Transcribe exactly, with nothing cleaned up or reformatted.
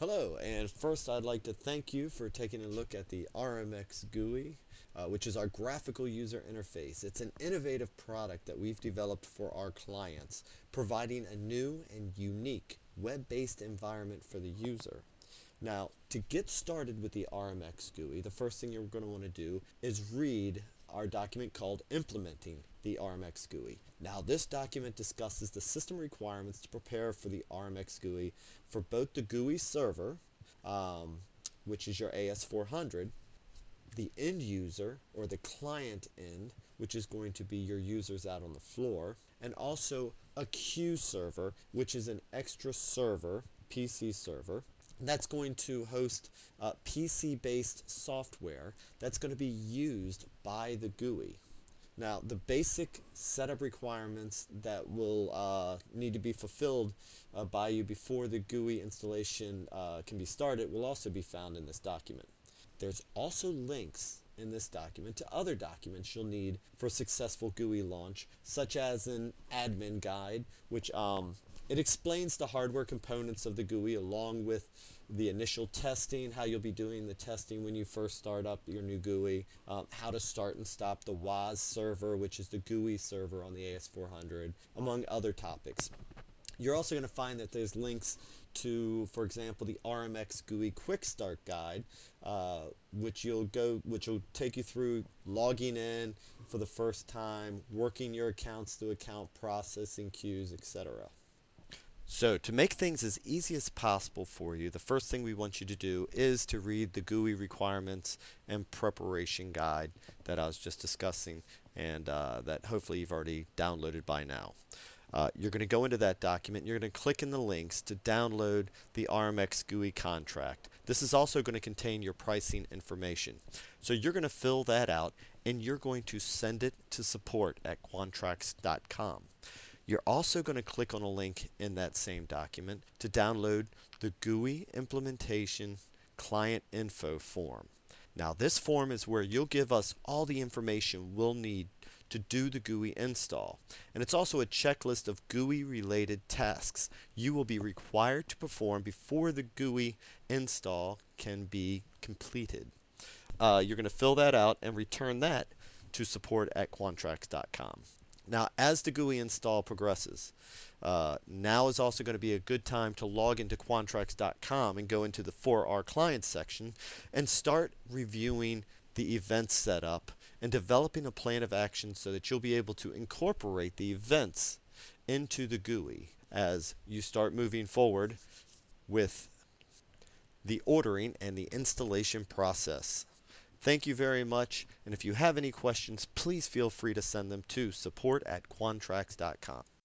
Hello, and first I'd like to thank you for taking a look at the R M X G U I, uh, which is our graphical user interface. It's an innovative product that we've developed for our clients, providing a new and unique web-based environment for the user. Now, to get started with the R M X G U I, the first thing you're going to want to do is read our document called Implementing the R M X G U I. Now, this document discusses the system requirements to prepare for the R M X G U I for both the G U I server, um, which is your A S four hundred, the end user, or the client end, which is going to be your users out on the floor, and also a Q server, which is an extra server, P C server, that's going to host uh, P C-based software that's going to be used by the G U I. Now, the basic setup requirements that will uh, need to be fulfilled uh, by you before the G U I installation uh, can be started will also be found in this document. There's also links in this document to other documents you'll need for a successful G U I launch, such as an admin guide, which um, it explains the hardware components of the G U I along with the initial testing, how you'll be doing the testing when you first start up your new G U I, um, how to start and stop the W A S server, which is the G U I server on the A S four hundred, among other topics. You're also going to find that there's links to, for example, the R M X G U I Quick Start Guide, uh, which you'll go, which will take you through logging in for the first time, working your accounts through account processing queues, et cetera. So to make things as easy as possible for you, the first thing we want you to do is to read the G U I requirements and preparation guide that I was just discussing, and uh, that hopefully you've already downloaded by now. Uh, you're going to go into that document, you're going to click in the links to download the R M X G U I contract. This is also going to contain your pricing information. So you're going to fill that out and you're going to send it to support at Quantrax dot com. You're also going to click on a link in that same document to download the G U I implementation client info form. Now, this form is where you'll give us all the information we'll need to do the G U I install. And it's also a checklist of G U I related tasks you will be required to perform before the G U I install can be completed. Uh, you're going to fill that out and return that to support at Quantrax dot com. Now, as the G U I install progresses, uh, now is also going to be a good time to log into Quantrax dot com and go into the For Our Clients section and start reviewing the event setup and developing a plan of action so that you'll be able to incorporate the events into the G U I as you start moving forward with the ordering and the installation process. Thank you very much, and if you have any questions, please feel free to send them to support at Quantrax dot com.